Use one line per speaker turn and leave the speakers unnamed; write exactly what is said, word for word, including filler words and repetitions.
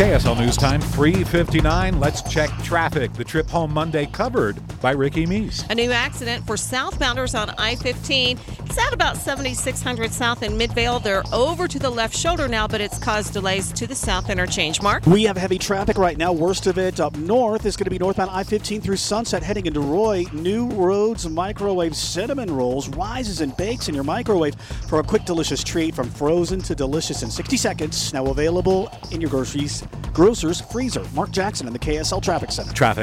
K S L News Time, three fifty-nine. Let's check traffic. The trip home Monday covered by Ricky Meese.
A new accident for southbounders on I fifteen. It's at about seventy-six hundred south in Midvale. They're over to the left shoulder now, but it's caused delays to the south interchange. Mark?
We have heavy traffic right now. Worst of it up north is going to be northbound I fifteen through Sunset heading into Roy. New Roads Microwave Cinnamon Rolls rises and bakes in your microwave for a quick, delicious treat from frozen to delicious in sixty seconds. Now available in your groceries, grocer's freezer. Mark Jackson in the K S L Traffic Center.
Traffic.